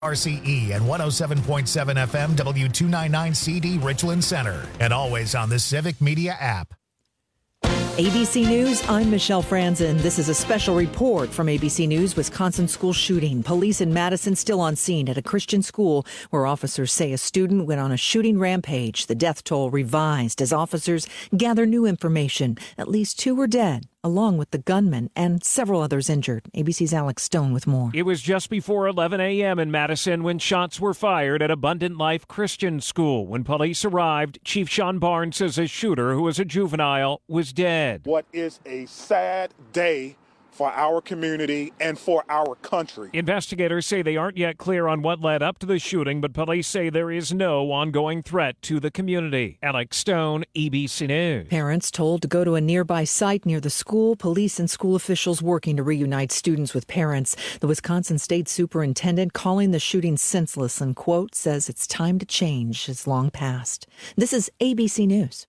RCE and 107.7 FM W299CD Richland Center, and always on the Civic Media app. ABC News, I'm Michelle Franzen. This is a special report from ABC News. Wisconsin school shooting. Police in Madison still on scene at a Christian school where officers say a student went on a shooting rampage. The death toll revised as officers gather new information. At least 2 were dead, along with the gunman and several others injured. ABC's Alex Stone with more. It was just before 11 a.m. in Madison when shots were fired at Abundant Life Christian School. When police arrived, Chief Sean Barnes says a shooter, who was a juvenile, was dead. What is a sad day for our community and for our country. Investigators say they aren't yet clear on what led up to the shooting, but police say there is no ongoing threat to the community. Alex Stone, ABC News. Parents told to go to a nearby site near the school. Police and school officials working to reunite students with parents. The Wisconsin State Superintendent calling the shooting senseless and, quote, says it's time to change is long past. This is ABC News.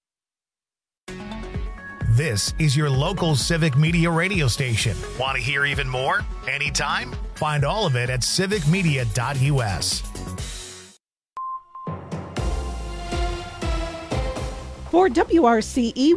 This is your local Civic Media radio station. Want to hear even more? Anytime? Find all of it at civicmedia.us. For WRCE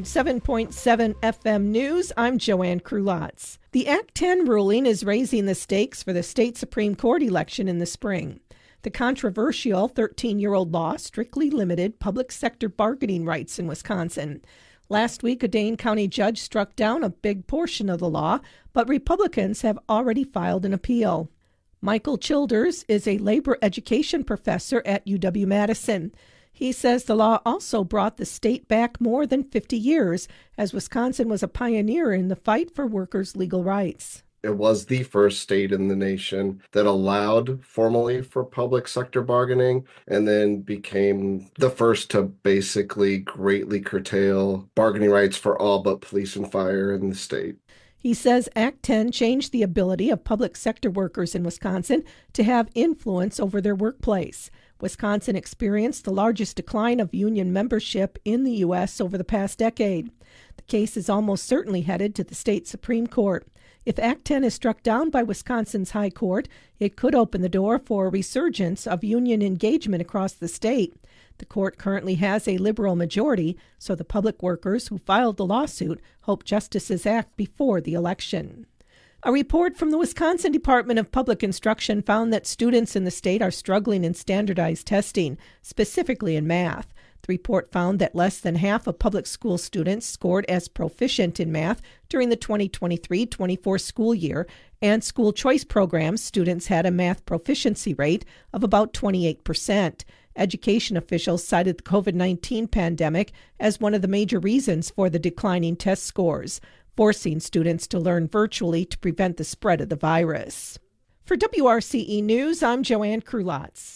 107.7 FM News, I'm Joanne Krulotz. The Act 10 ruling is raising the stakes for the state Supreme Court election in the spring. The controversial 13-year-old law strictly limited public sector bargaining rights in Wisconsin. Last week, a Dane County judge struck down a big portion of the law, but Republicans have already filed an appeal. Michael Childers is a labor education professor at UW-Madison. He says the law also brought the state back more than 50 years, as Wisconsin was a pioneer in the fight for workers' legal rights. It was the first state in the nation that allowed formally for public sector bargaining and then became the first to basically greatly curtail bargaining rights for all but police and fire in the state. He says Act 10 changed the ability of public sector workers in Wisconsin to have influence over their workplace. Wisconsin experienced the largest decline of union membership in the U.S. over the past decade. The case is almost certainly headed to the state Supreme Court. If Act 10 is struck down by Wisconsin's High Court, it could open the door for a resurgence of union engagement across the state. The court currently has a liberal majority, so the public workers who filed the lawsuit hope justices act before the election. A report from the Wisconsin Department of Public Instruction found that students in the state are struggling in standardized testing, specifically in math. The report found that less than half of public school students scored as proficient in math during the 2023-24 school year, and school choice programs students had a math proficiency rate of about 28%. Education officials cited the COVID-19 pandemic as one of the major reasons for the declining test scores, forcing students to learn virtually to prevent the spread of the virus. For WRCE News, I'm Joanne Krulotz.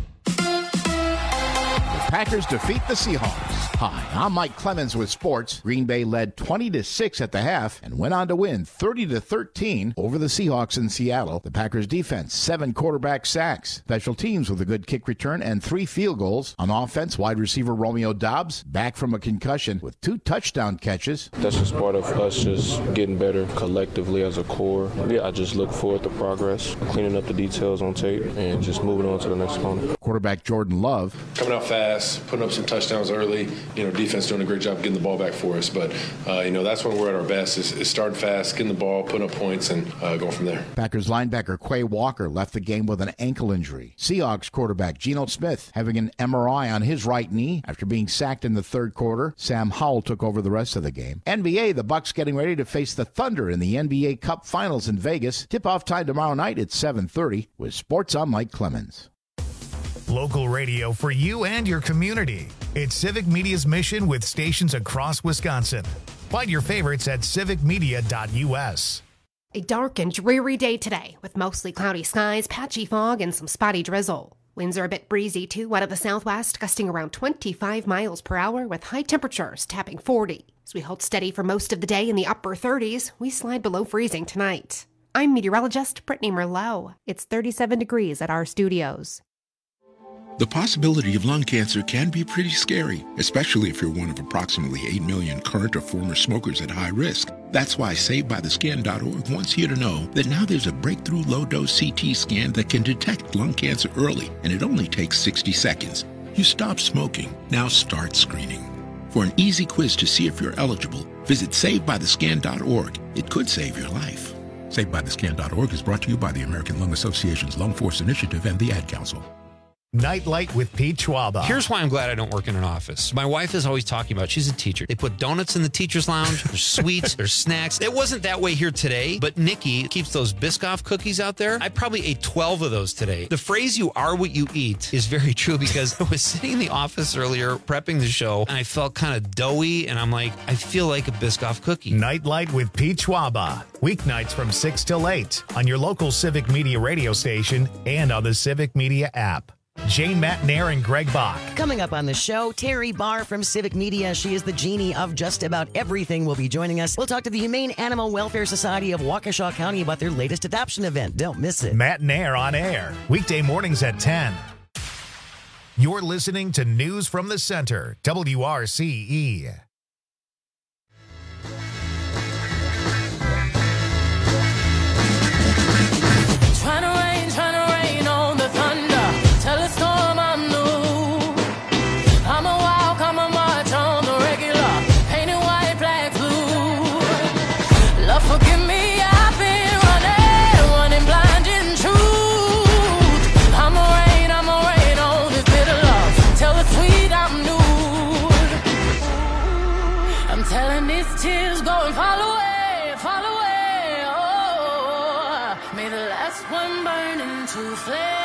Packers defeat the Seahawks. Hi, I'm Mike Clemens with sports. Green Bay led 20-6 at the half and went on to win 30-13 over the Seahawks in Seattle. The Packers defense, 7 quarterback sacks. Special teams with a good kick return and 3 field goals. On offense, wide receiver Romeo Doubs, back from a concussion with 2 touchdown catches. That's just part of us just getting better collectively as a core. I just look forward to progress, cleaning up the details on tape, and just moving on to the next opponent. Quarterback Jordan Love. Coming out fast, putting up some touchdowns early. Defense doing a great job getting the ball back for us. But, that's when we're at our best is starting fast, getting the ball, putting up points, and going from there. Packers linebacker Quay Walker left the game with an ankle injury. Seahawks quarterback Geno Smith having an MRI on his right knee after being sacked in the third quarter. Sam Howell took over the rest of the game. NBA, the Bucks getting ready to face the Thunder in the NBA Cup Finals in Vegas. Tip-off time tomorrow night at 7:30 with Sports. I'm Mike Clemens. Local radio for you and your community. It's Civic Media's mission with stations across Wisconsin. Find your favorites at civicmedia.us. A dark and dreary day today with mostly cloudy skies, patchy fog, and some spotty drizzle. Winds are a bit breezy too out of the southwest, gusting around 25 miles per hour with high temperatures tapping 40. As we hold steady for most of the day in the upper 30s, we slide below freezing tonight. I'm meteorologist Brittany Merlot. It's 37 degrees at our studios. The possibility of lung cancer can be pretty scary, especially if you're one of approximately 8 million current or former smokers at high risk. That's why SaveByTheScan.org wants you to know that now there's a breakthrough low-dose CT scan that can detect lung cancer early, and it only takes 60 seconds. You stop smoking, now start screening. For an easy quiz to see if you're eligible, visit SaveByTheScan.org. It could save your life. SaveByTheScan.org is brought to you by the American Lung Association's Lung Force Initiative and the Ad Council. Nightlight with Pete Schwaba. Here's why I'm glad I don't work in an office. My wife is always talking about, she's a teacher. They put donuts in the teacher's lounge. There's sweets, there's snacks. It wasn't that way here today, but Nikki keeps those Biscoff cookies out there. I probably ate 12 of those today. The phrase "you are what you eat" is very true, because I was sitting in the office earlier prepping the show and I felt kind of doughy, and I'm like, I feel like a Biscoff cookie. Nightlight with Pete Schwaba. Weeknights from 6 till 8 on your local Civic Media radio station and on the Civic Media app. Jane Matnair and Greg Bach. Coming up on the show, Terry Barr from Civic Media. She is the genie of just about everything. Will be joining us. We'll talk to the Humane Animal Welfare Society of Waukesha County about their latest adoption event. Don't miss it. Matnair on air, weekday mornings at 10. You're listening to News from the Center, WRCE. Trying to rain on the thunder. Tell a storm I'm new. I'm a walk, I'm a march on the regular. Painted white, black, blue. Love, forgive me, I've been running blind in truth. I'm a rain on this bitter love. Tell the sweet I'm nude. I'm telling these tears go and fall away, fall away. Oh, may the last one burn into flames.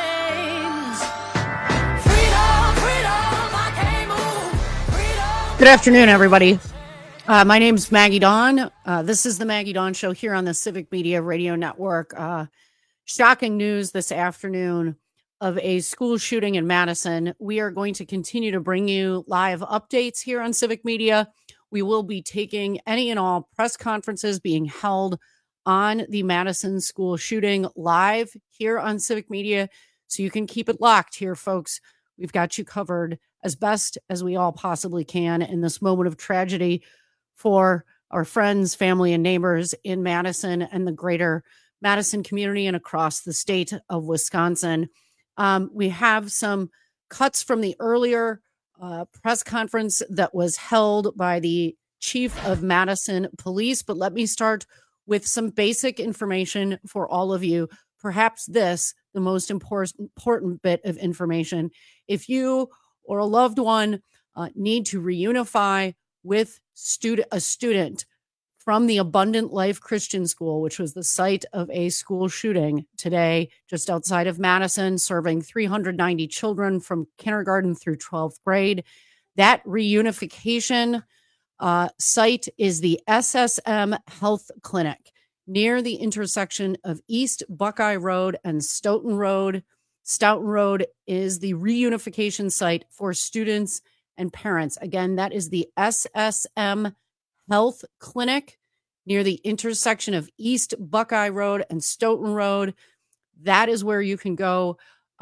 Good afternoon, everybody. My name's Maggie Dawn. This is the Maggie Dawn Show here on the Civic Media Radio Network. Shocking news this afternoon of a school shooting in Madison. We are going to continue to bring you live updates here on Civic Media. We will be taking any and all press conferences being held on the Madison school shooting live here on Civic Media. So you can keep it locked here, folks. We've got you covered as best as we all possibly can in this moment of tragedy for our friends, family, and neighbors in Madison and the greater Madison community and across the state of Wisconsin. We have some cuts from the earlier press conference that was held by the chief of Madison Police, but let me start with some basic information for all of you. Perhaps this, the most important bit of information. If you or a loved one need to reunify with a student from the Abundant Life Christian School, which was the site of a school shooting today just outside of Madison, serving 390 children from kindergarten through 12th grade. That reunification site is the SSM Health Clinic near the intersection of East Buckeye Road and Stoughton Road. Stoughton Road is the reunification site for students and parents. Again, that is the SSM Health Clinic near the intersection of East Buckeye Road and Stoughton Road. That is where you can go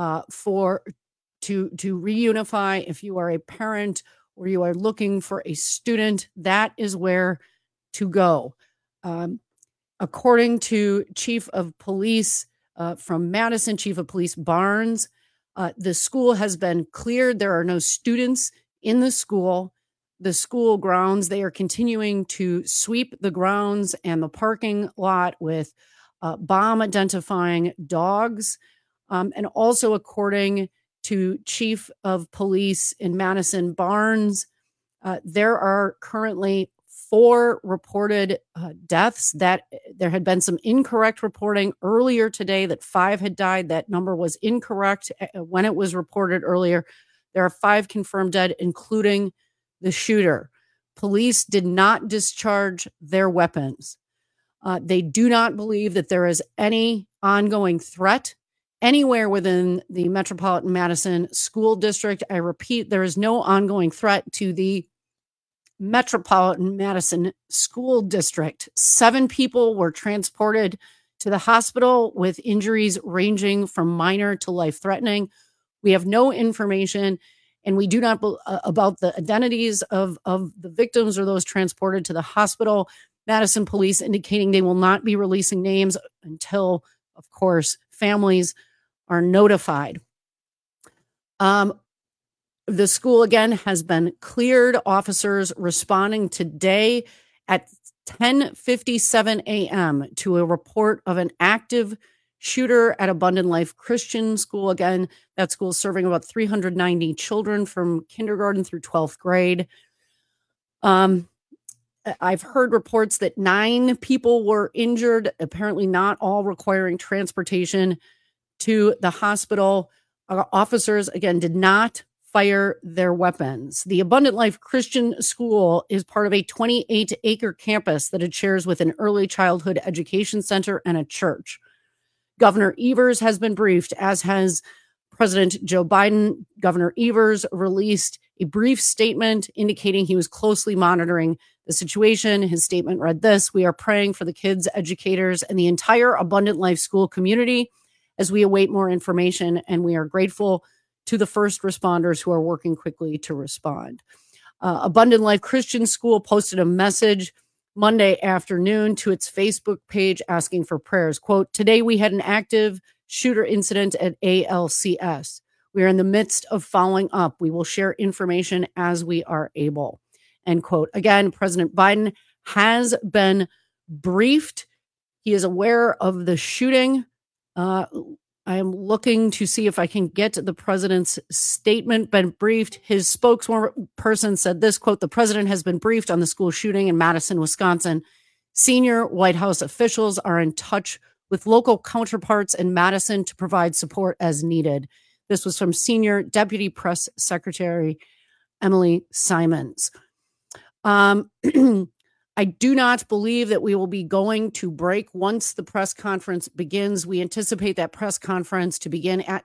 to reunify if you are a parent or you are looking for a student. That is where to go. According to Chief of Police from Madison, Chief of Police Barnes, the school has been cleared. There are no students in the school grounds. They are continuing to sweep the grounds and the parking lot with bomb identifying dogs. And also, according to Chief of Police in Madison, Barnes, there are currently 4 reported deaths. That there had been some incorrect reporting earlier today that 5 had died. That number was incorrect when it was reported earlier. There are 5 confirmed dead, including the shooter. Police did not discharge their weapons. They do not believe that there is any ongoing threat anywhere within the Metropolitan Madison School District. I repeat, there is no ongoing threat to the Metropolitan Madison School District. 7 people were transported to the hospital with injuries ranging from minor to life-threatening. We have no information, and we do not about the identities of the victims or those transported to the hospital. Madison police indicating they will not be releasing names until, of course, families are notified. The school, again, has been cleared. Officers responding today at 10:57 a.m. to a report of an active shooter at Abundant Life Christian School. Again, that school is serving about 390 children from kindergarten through 12th grade. I've heard reports that 9 people were injured, apparently not all requiring transportation to the hospital. Officers, again, did not fire their weapons. The Abundant Life Christian School is part of a 28-acre campus that it shares with an early childhood education center and a church. Governor Evers has been briefed, as has President Joe Biden. Governor Evers released a brief statement indicating he was closely monitoring the situation. His statement read this: "We are praying for the kids, educators, and the entire Abundant Life School community as we await more information, and we are grateful to the first responders who are working quickly to respond." Abundant Life Christian School posted a message Monday afternoon to its Facebook page asking for prayers. Quote, "Today we had an active shooter incident at ALCS. We are in the midst of following up. We will share information as we are able." End quote. Again, President Biden has been briefed. He is aware of the shooting. I am looking to see if I can get the president's statement. Been briefed. His spokesperson said this, quote, "The president has been briefed on the school shooting in Madison, Wisconsin. Senior White House officials are in touch with local counterparts in Madison to provide support as needed." This was from Senior Deputy Press Secretary Emily Simons. I do not believe that we will be going to break once the press conference begins. We anticipate that press conference to begin at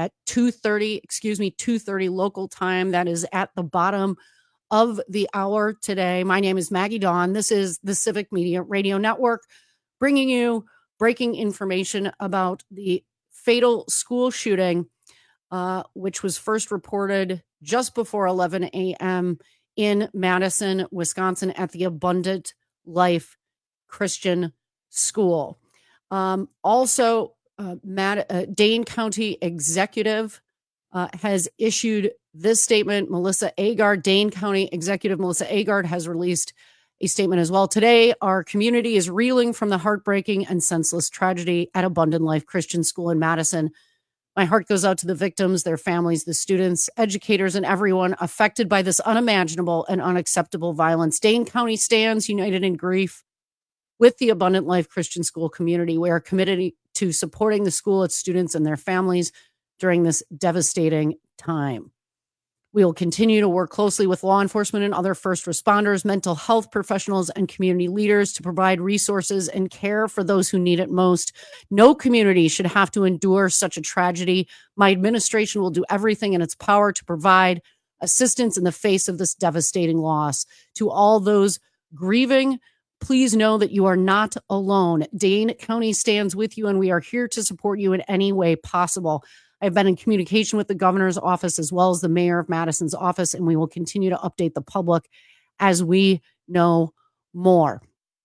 2:30 local time. That is at the bottom of the hour today. My name is Maggie Dawn. This is the Civic Media Radio Network, bringing you breaking information about the fatal school shooting, which was first reported just before 11 a.m. in Madison, Wisconsin, at the Abundant Life Christian School. Also, Dane County Executive has issued this statement. Melissa Agard, Dane County Executive Melissa Agard, has released a statement as well. "Today, our community is reeling from the heartbreaking and senseless tragedy at Abundant Life Christian School in Madison. My heart goes out to the victims, their families, the students, educators, and everyone affected by this unimaginable and unacceptable violence. Dane County stands united in grief with the Abundant Life Christian School community. We are committed to supporting the school, its students, and their families during this devastating time. We will continue to work closely with law enforcement and other first responders, mental health professionals, and community leaders to provide resources and care for those who need it most. No community should have to endure such a tragedy. My administration will do everything in its power to provide assistance in the face of this devastating loss. To all those grieving, please know that you are not alone. Dane County stands with you, and we are here to support you in any way possible. I've been in communication with the governor's office as well as the mayor of Madison's office, and we will continue to update the public as we know more."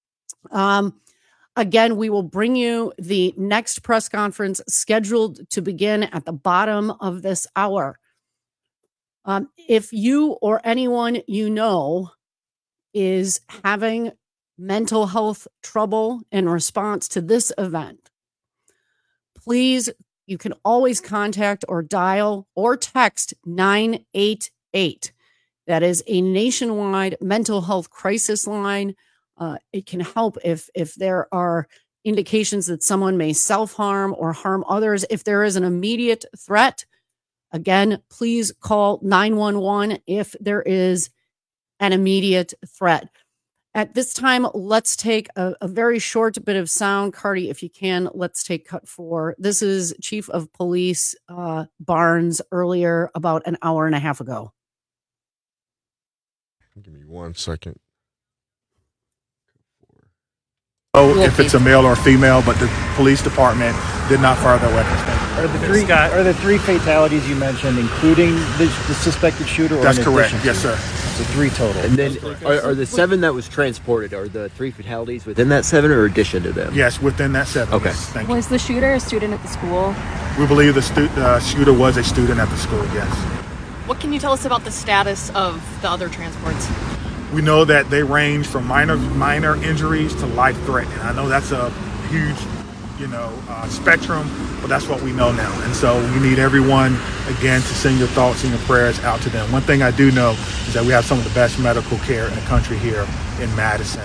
Again, we will bring you the next press conference scheduled to begin at the bottom of this hour. If you or anyone you know is having mental health trouble in response to this event, please, you can always contact or dial or text 988. That is a nationwide mental health crisis line. It can help if there are indications that someone may self-harm or harm others. If there is an immediate threat, again, please call 911 if there is an immediate threat. At this time, let's take a very short bit of sound. Cardi, if you can, let's take cut 4. This is Chief of Police Barnes earlier, about an hour and a half ago. Give me 1 second. Oh, if it's a male or female, but the police department did not fire their weapons. Are the three fatalities you mentioned including the suspected shooter? Or That's correct. Yes, sir. So 3 total. And then are the 7 that was transported, are the 3 fatalities within that 7 or addition to them? Yes, within that 7. Okay. Yes, thank you. Was the shooter a student at the school? We believe the shooter was a student at the school, yes. What can you tell us about the status of the other transports? We know that they range from minor injuries to life-threatening. I know that's a huge, spectrum, but that's what we know now. And so we need everyone, again, to send your thoughts and your prayers out to them. One thing I do know is that we have some of the best medical care in the country here in Madison.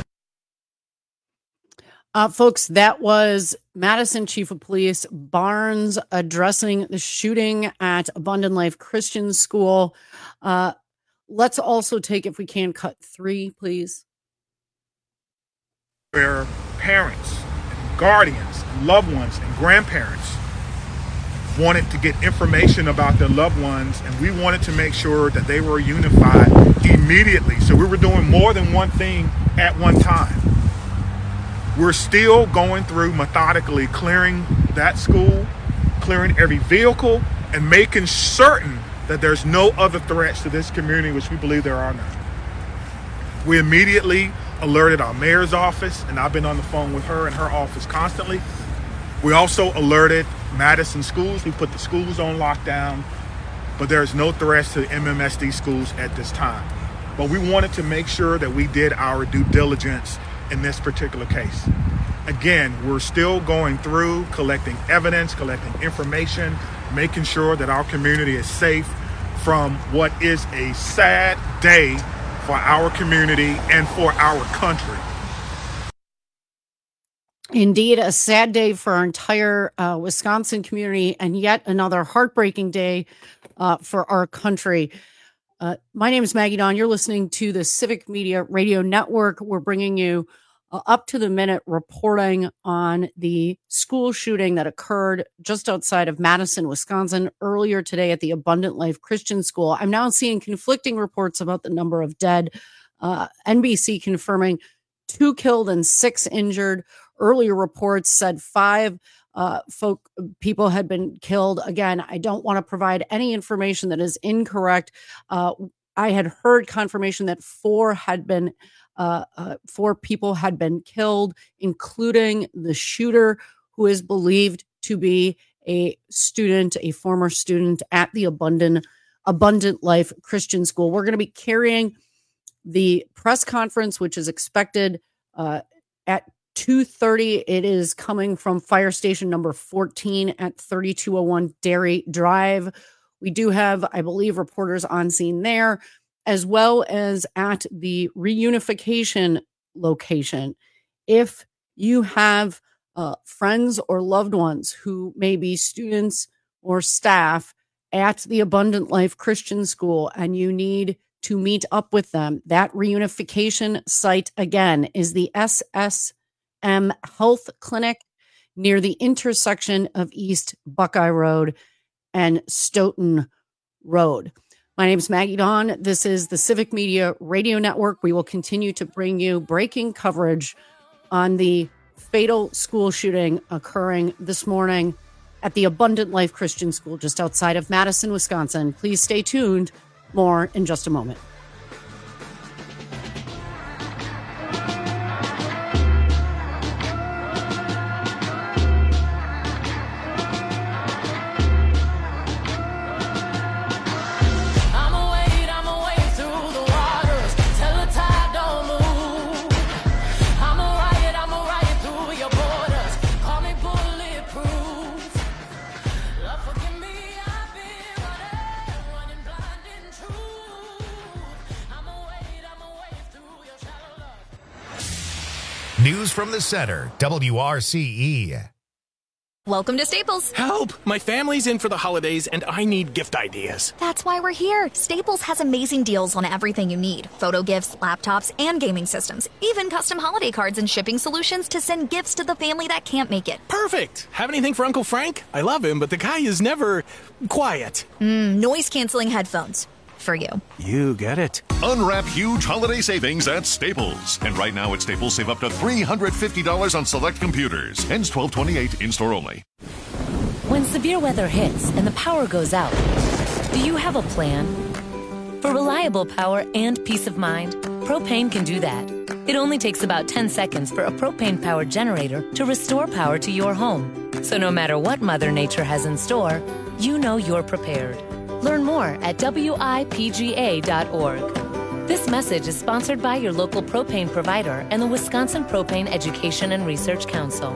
Folks, that was Madison Chief of Police Barnes addressing the shooting at Abundant Life Christian School. Let's also take, if we can, cut 3, please. Where parents, and guardians, and loved ones, and grandparents wanted to get information about their loved ones, and we wanted to make sure that they were unified immediately. So we were doing more than one thing at one time. We're still going through methodically clearing that school, clearing every vehicle, and making certain that there's no other threats to this community, which we believe there are none. We immediately alerted our mayor's office, and I've been on the phone with her and her office constantly. We also alerted Madison schools. We put the schools on lockdown, but there's no threats to MMSD schools at this time. But we wanted to make sure that we did our due diligence in this particular case. Again, we're still going through collecting evidence, collecting information, making sure that our community is safe from what is a sad day for our community and for our country. Indeed, a sad day for our entire Wisconsin community, and yet another heartbreaking day for our country. My name is Maggie Dawn. You're listening to the Civic Media Radio Network. We're bringing you up-to-the-minute reporting on the school shooting that occurred just outside of Madison, Wisconsin, earlier today at the Abundant Life Christian School. I'm now seeing conflicting reports about the number of dead. NBC confirming 2 killed and 6 injured. Earlier reports said 5 people had been killed. Again, I don't want to provide any information that is incorrect. I had heard confirmation that 4 people had been killed, including the shooter, who is believed to be a former student at the Abundant Life Christian School. We're going to be carrying the press conference, which is expected at 2:30. It is coming from fire station number 14 at 3201 Dairy Drive. We do have, I believe, reporters on scene there, as well as at the reunification location. If you have friends or loved ones who may be students or staff at the Abundant Life Christian School and you need to meet up with them, that reunification site, again, is the SSM Health Clinic near the intersection of East Buckeye Road and Stoughton Road. My name is Maggie Dawn. This is the Civic Media Radio Network. We will continue to bring you breaking coverage on the fatal school shooting occurring this morning at the Abundant Life Christian School just outside of Madison, Wisconsin. Please stay tuned. More in just a moment. News from the Center, WRCE. Welcome to Staples. Help! My family's in for the holidays and I need gift ideas. That's why we're here. Staples has amazing deals on everything you need. Photo gifts, laptops, and gaming systems. Even custom holiday cards and shipping solutions to send gifts to the family that can't make it. Perfect! Have anything for Uncle Frank? I love him, but the guy is never quiet. Noise-canceling headphones. For you. You get it. Unwrap huge holiday savings at Staples. And right now at Staples, save up to $350 on select computers. Ends 12/28, in-store only. When severe weather hits and the power goes out, do you have a plan? For reliable power and peace of mind, Propane can do that. It only takes about 10 seconds for a propane-powered generator to restore power to your home. So no matter what Mother Nature has in store, you know you're prepared. Learn more at WIPGA.org. This message is sponsored by your local propane provider and the Wisconsin Propane Education and Research Council.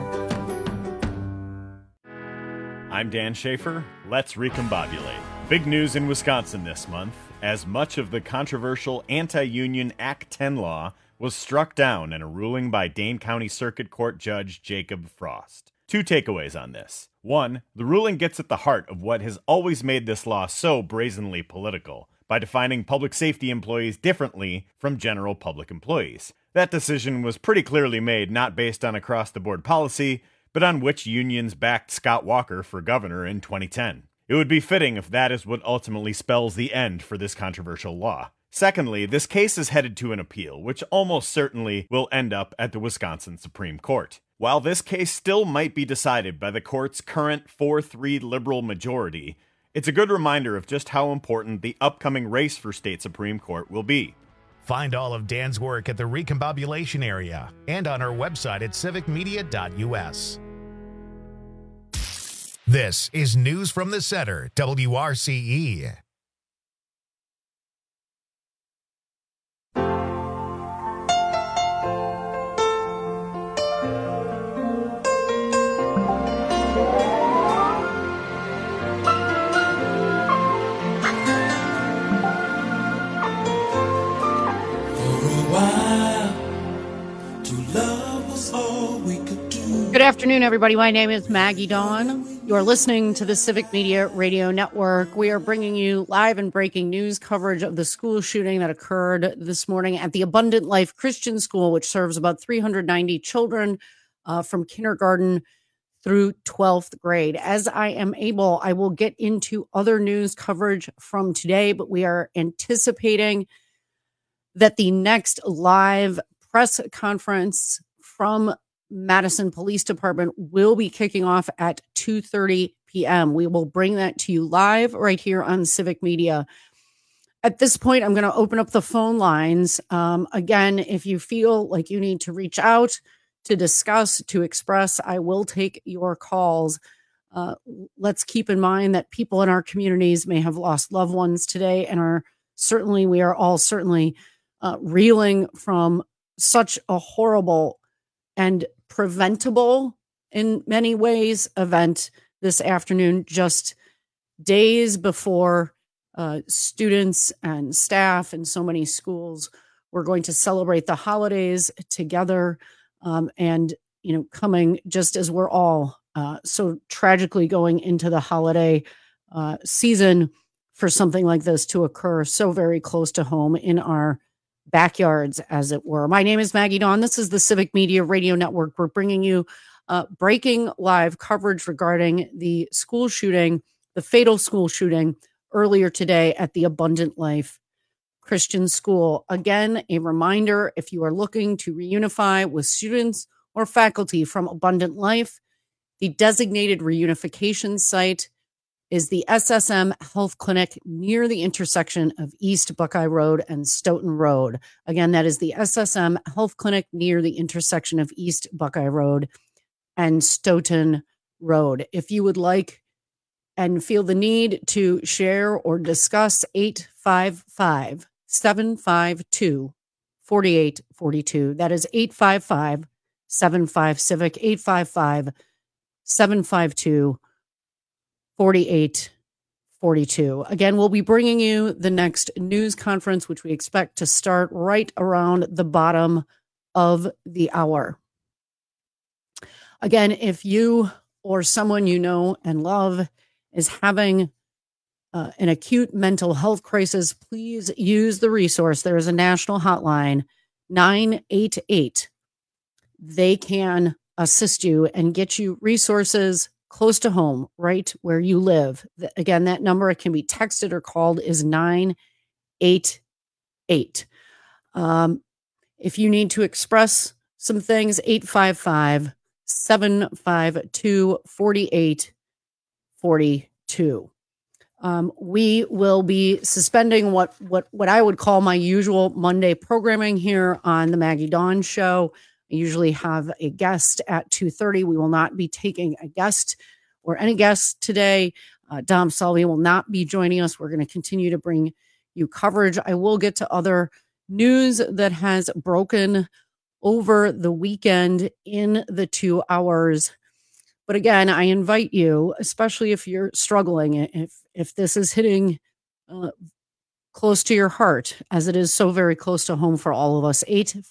I'm Dan Schaefer. Let's recombobulate. Big news in Wisconsin this month, as much of the controversial anti-union Act 10 law was struck down in a ruling by Dane County Circuit Court Judge Jacob Frost. Two takeaways on this. One, the ruling gets at the heart of what has always made this law so brazenly political, by defining public safety employees differently from general public employees. That decision was pretty clearly made not based on across-the-board policy, but on which unions backed Scott Walker for governor in 2010. It would be fitting if that is what ultimately spells the end for this controversial law. Secondly, this case is headed to an appeal, which almost certainly will end up at the Wisconsin Supreme Court. While this case still might be decided by the court's current 4-3 liberal majority, it's a good reminder of just how important the upcoming race for state Supreme Court will be. Find all of Dan's work at the Recombobulation area and on our website at civicmedia.us. This is News from the Center, WRCE. Good afternoon, everybody. My name is Maggie Dawn. You're listening to the Civic Media Radio Network. We are bringing you live and breaking news coverage of the school shooting that occurred this morning at the Abundant Life Christian School, which serves about 390 children from kindergarten through 12th grade. As I am able, I will get into other news coverage from today, but we are anticipating that the next live press conference from Madison Police Department will be kicking off at 2:30 p.m. We will bring that to you live right here on Civic Media. At this point, I'm going to open up the phone lines. Again, if you feel like you need to reach out to discuss, to express, I will take your calls. Let's keep in mind that people in our communities may have lost loved ones today and we are all certainly reeling from such a horrible and preventable in many ways event this afternoon, just days before students and staff in so many schools were going to celebrate the holidays together, and coming just as we're all so tragically going into the holiday season for something like this to occur so very close to home in our backyards, as it were. My name is Maggie Dawn. This is the Civic Media Radio Network. We're bringing you breaking live coverage regarding the school shooting, the fatal school shooting earlier today at the Abundant Life Christian School. Again, a reminder, if you are looking to reunify with students or faculty from Abundant Life, the designated reunification site is the SSM Health Clinic near the intersection of East Buckeye Road and Stoughton Road. Again, that is the SSM Health Clinic near the intersection of East Buckeye Road and Stoughton Road. If you would like and feel the need to share or discuss, 855-752-4842. That is 855-75-CIVIC, 855-752-4842. 4842. Again, we'll be bringing you the next news conference, which we expect to start right around the bottom of the hour. Again, if you or someone you know and love is having an acute mental health crisis, please use the resource. There is a national hotline, 988. They can assist you and get you resources close to home, right where you live. Again, that number, it can be texted or called, is 988. If you need to express some things, 855-752-4842. 42. We will be suspending what I would call my usual Monday programming here on the Maggie Dawn Show. I usually have a guest at 2:30. We will not be taking a guest or any guests today. Dom Salvi will not be joining us. We're going to continue to bring you coverage. I will get to other news that has broken over the weekend in the 2 hours. But again, I invite you, especially if you're struggling, if this is hitting close to your heart, as it is so very close to home for all of us,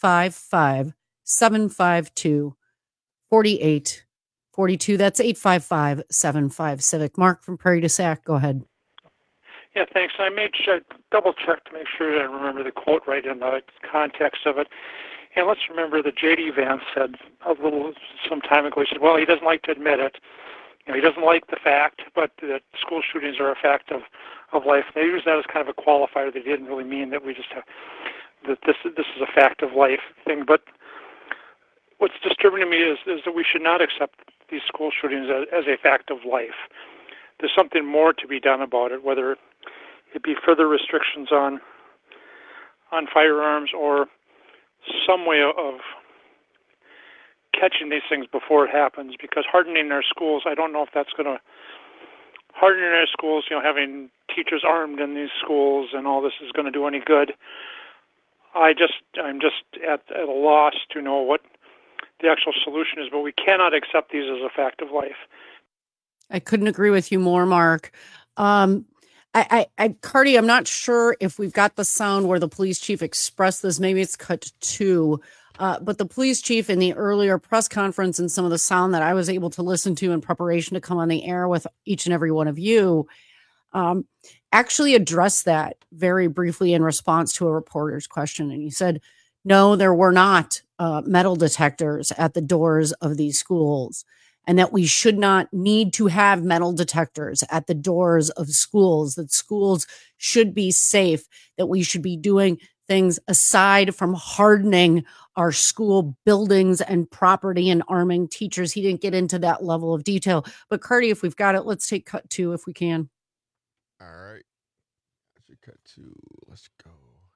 855-752-4842. That's 855-75-CIVIC. Mark from Prairie du Sac, go ahead. Yeah, thanks. I double check to make sure that I remember the quote right in the context of it. And let's remember that J.D. Vance said some time ago, he said, well, he doesn't like to admit it. He doesn't like the fact, but that school shootings are a fact of life. They use that as kind of a qualifier. They didn't really mean that we just have, that this is a fact of life thing. But what's disturbing to me is that we should not accept these school shootings as a fact of life. There's something more to be done about it, whether it be further restrictions on firearms or some way of catching these things before it happens, because hardening our schools, I don't know if that's going to hardening our schools, having teachers armed in these schools and all this is going to do any good. I'm just at a loss to know what the actual solution is, but we cannot accept these as a fact of life. I couldn't agree with you more, Mark. Cardi, I'm not sure if we've got the sound where the police chief expressed this. Maybe it's cut 2. But the police chief in the earlier press conference and some of the sound that I was able to listen to in preparation to come on the air with each and every one of you actually addressed that very briefly in response to a reporter's question. And he said, no, there were not metal detectors at the doors of these schools, and that we should not need to have metal detectors at the doors of schools, that schools should be safe, that we should be doing things aside from hardening our school buildings and property and arming teachers. He didn't get into that level of detail. But Cardi, if we've got it, let's take cut 2 if we can. All right. Cut 2. Let's go.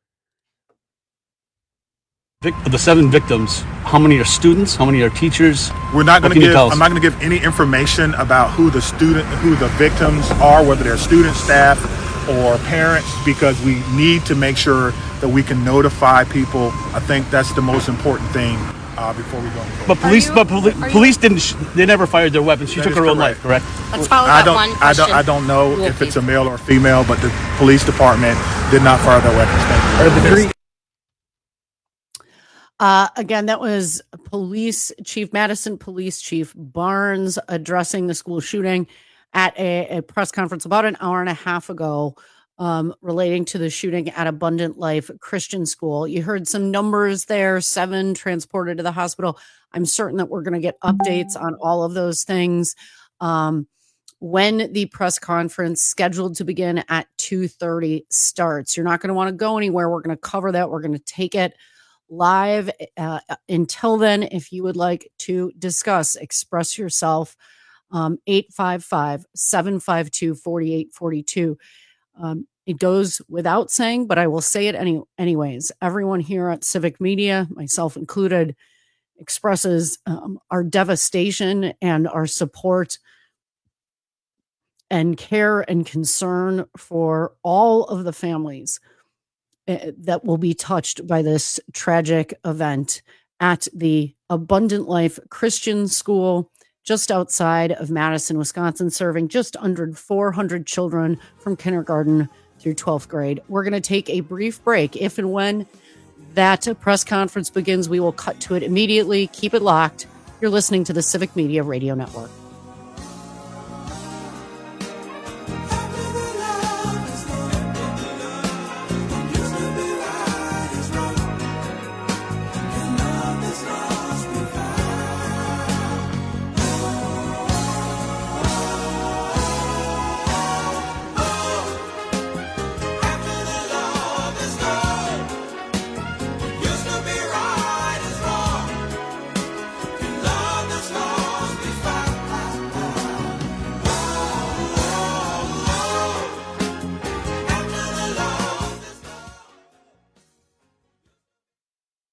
The 7 victims, how many are students? How many are teachers? I'm not going to give any information about who the victims are, whether they're student, staff, or parents, because we need to make sure that we can notify people. I think that's the most important thing before we go. But police they never fired their weapons. She took her own life, correct? Let's follow that one question. I don't know if it's a male or female, but the police department did not fire their weapons. Thank you. Again, that was Madison Police Chief Barnes addressing the school shooting at a press conference about an hour and a half ago, relating to the shooting at Abundant Life Christian School. You heard some numbers there, 7 transported to the hospital. I'm certain that we're going to get updates on all of those things when the press conference scheduled to begin at 2:30 starts. You're not going to want to go anywhere. We're going to cover that. We're going to take it live. Until then, if you would like to discuss, express yourself, 855-752-4842. It goes without saying, but I will say it anyways. Everyone here at Civic Media, myself included, expresses our devastation and our support and care and concern for all of the families that will be touched by this tragic event at the Abundant Life Christian School just outside of Madison, Wisconsin, serving just under 400 children from kindergarten through 12th grade. We're going to take a brief break. If and when that press conference begins, we will cut to it immediately. Keep it locked. You're listening to the Civic Media Radio Network.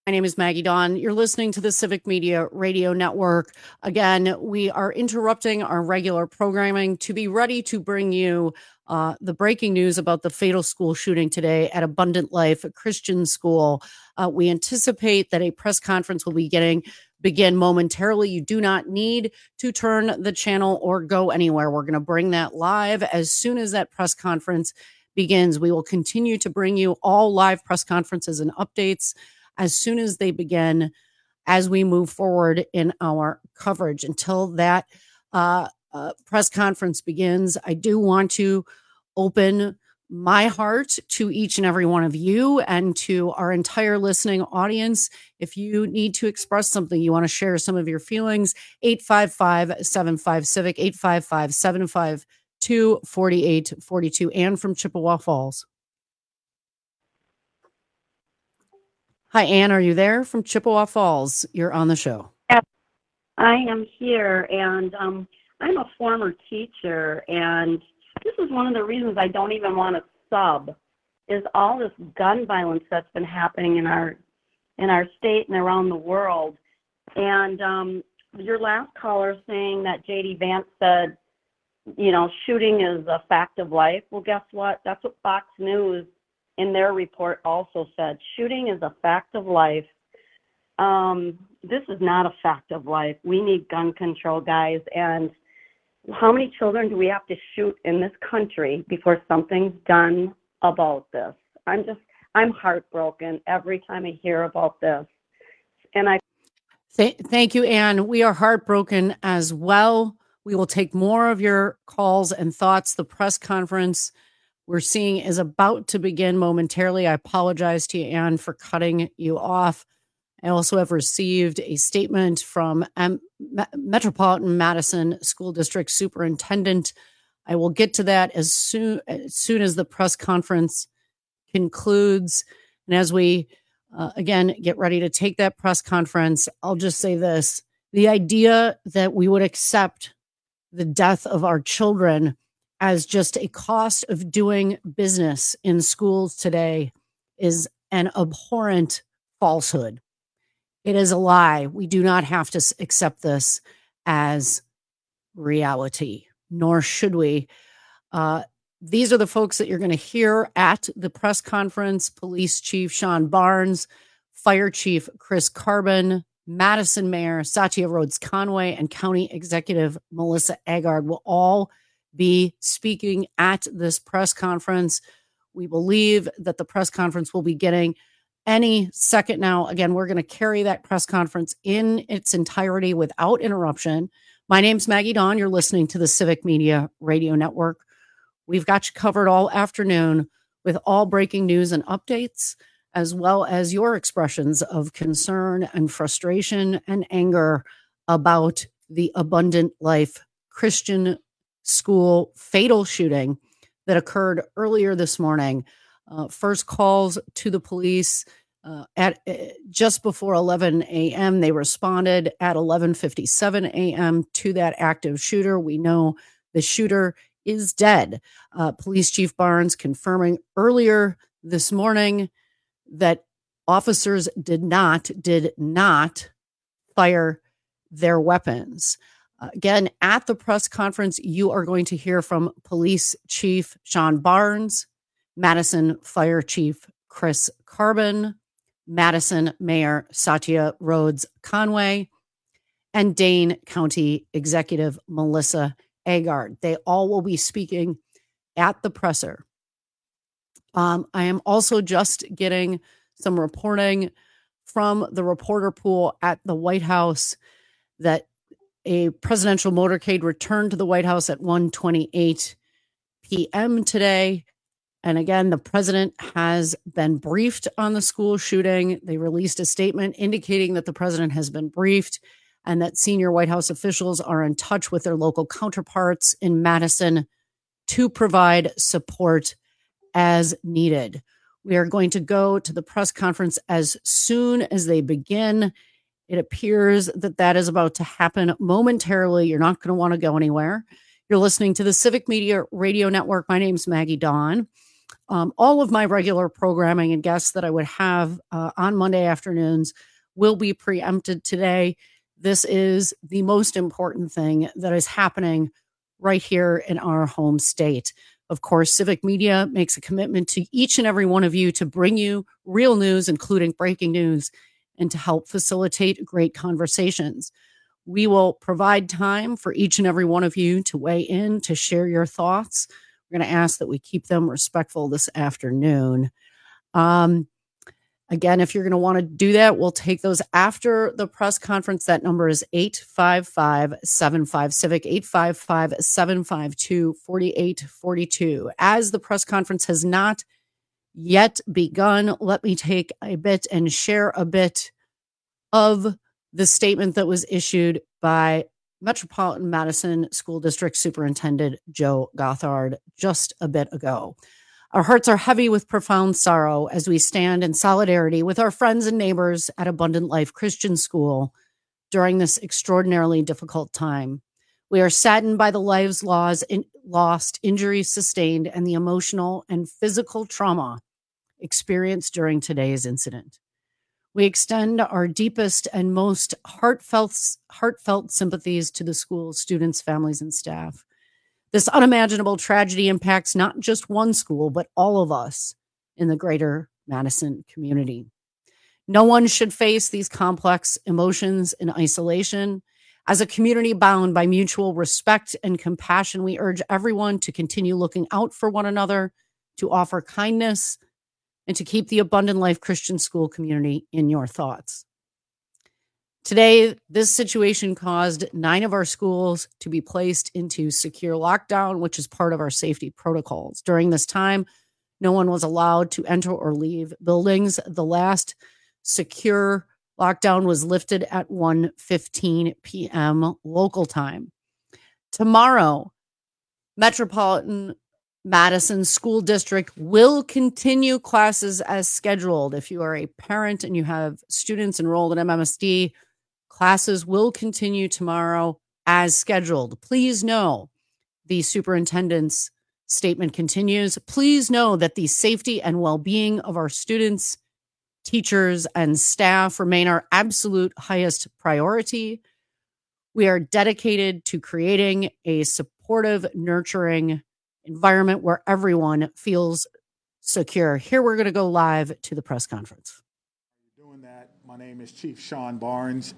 My name is Maggie Dawn. You're listening to the Civic Media Radio Network. Again, we are interrupting our regular programming to be ready to bring you the breaking news about the fatal school shooting today at Abundant Life Christian School. We anticipate that a press conference will begin momentarily. You do not need to turn the channel or go anywhere. We're going to bring that live as soon as that press conference begins. We will continue to bring you all live press conferences and updates as soon as they begin, as we move forward in our coverage. Until that press conference begins, I do want to open my heart to each and every one of you and to our entire listening audience. If you need to express something, you want to share some of your feelings, 855-75-CIVIC, 855-752-4842, Ann from Chippewa Falls. Hi, Ann, are you there from Chippewa Falls? You're on the show. Yes, I am here, and I'm a former teacher, and this is one of the reasons I don't even want to sub, is all this gun violence that's been happening in our state and around the world. And your last caller saying that J.D. Vance said, shooting is a fact of life. Well, guess what? That's what Fox News in their report also said. Shooting is a fact of life. This is not a fact of life. We need gun control, guys. And how many children do we have to shoot in this country before something's done about this? I'm heartbroken every time I hear about this. And Thank you, Ann. We are heartbroken as well. We will take more of your calls and thoughts. The press conference we're seeing is about to begin momentarily. I apologize to you, Ann, for cutting you off. I also have received a statement from Metropolitan Madison School District Superintendent. I will get to that as soon as the press conference concludes. And as we, again, get ready to take that press conference, I'll just say this. The idea that we would accept the death of our children as just a cost of doing business in schools today is an abhorrent falsehood. It is a lie. We do not have to accept this as reality, nor should we. These are the folks that you're going to hear at the press conference: Police Chief Sean Barnes, Fire Chief Chris Carbon, Madison Mayor Satya Rhodes Conway, and County Executive Melissa Agard will all be speaking at this press conference. We believe that the press conference will be getting any second now. Again, we're going to carry that press conference in its entirety without interruption. My name's Maggie Dawn. You're listening to the Civic Media Radio Network. We've got you covered all afternoon with all breaking news and updates, as well as your expressions of concern and frustration and anger about the Abundant Life Christian School fatal shooting that occurred earlier this morning. First calls to the police at just before 11 a.m. They responded at 11:57 a.m. to that active shooter. We know the shooter is dead. Police Chief Barnes confirming earlier this morning that officers did not fire their weapons. Again, at the press conference, you are going to hear from Police Chief Sean Barnes, Madison Fire Chief Chris Carbon, Madison Mayor Satya Rhodes Conway, and Dane County Executive Melissa Agard. They all will be speaking at the presser. I am also just getting some reporting from the reporter pool at the White House that a presidential motorcade returned to the White House at 1:28 p.m. today. And again, the president has been briefed on the school shooting. They released a statement indicating that the president has been briefed and that senior White House officials are in touch with their local counterparts in Madison to provide support as needed. We are going to go to the press conference as soon as they begin. It appears that that is about to happen momentarily. You're not going to want to go anywhere. You're listening to the Civic Media Radio Network. My name's Maggie Dawn. All of my regular programming and guests that I would have on Monday afternoons will be preempted today. This is the most important thing that is happening right here in our home state. Of course, Civic Media makes a commitment to each and every one of you to bring you real news, including breaking news, and to help facilitate great conversations. We will provide time for each and every one of you to weigh in, to share your thoughts. We're going to ask that we keep them respectful this afternoon. Again, if you're going to want to do that, we'll take those after the press conference. That number is 855-75-CIVIC, 855-752-4842. As the press conference has not yet begun, let me take a bit and share a bit of the statement that was issued by Metropolitan Madison School District Superintendent Joe Gothard just a bit ago. Our hearts are heavy with profound sorrow as we stand in solidarity with our friends and neighbors at Abundant Life Christian School during this extraordinarily difficult time. We are saddened by the lives lost, injuries sustained, and the emotional and physical trauma experienced during today's incident. We extend our deepest and most heartfelt sympathies to the school's students, families, and staff. This unimaginable tragedy impacts not just one school, but all of us in the greater Madison community. No one should face these complex emotions in isolation. As a community bound by mutual respect and compassion, we urge everyone to continue looking out for one another, to offer kindness, and to keep the Abundant Life Christian School community in your thoughts. Today, this situation caused 9 of our schools to be placed into secure lockdown, which is part of our safety protocols. During this time, no one was allowed to enter or leave buildings. The last secure lockdown was lifted at 1:15 p.m. local time. Tomorrow, Metropolitan Madison School District will continue classes as scheduled. If you are a parent and you have students enrolled in MMSD, classes will continue tomorrow as scheduled. Please know, the superintendent's statement continues, please know that the safety and well-being of our students, teachers, and staff remain our absolute highest priority. We are dedicated to creating a supportive, nurturing environment where everyone feels secure. Here we're going to go live to the press conference. Doing that, my name is Chief Sean Barnes,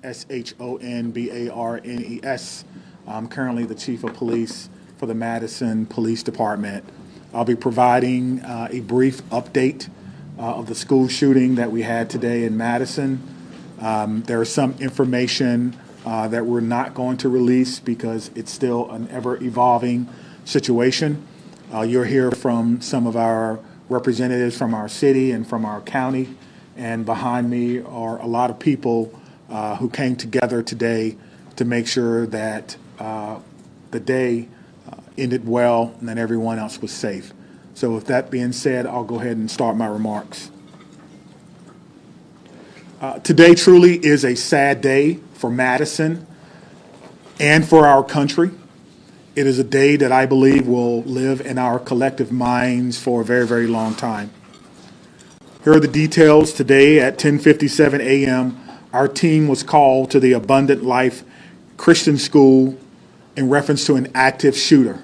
Shonbarnes. I'm currently the Chief of Police for the Madison Police Department. I'll be providing a brief update of the school shooting that we had today in Madison. There is some information that we're not going to release because it's still an ever-evolving situation. You'll hear from some of our representatives from our city and from our county, and behind me are a lot of people who came together today to make sure that the day ended well and that everyone else was safe. So with that being said, I'll go ahead and start my remarks. Today truly is a sad day for Madison and for our country. It is a day that I believe will live in our collective minds for a very, very long time. Here are the details. Today at 10:57 a.m., our team was called to the Abundant Life Christian School in reference to an active shooter.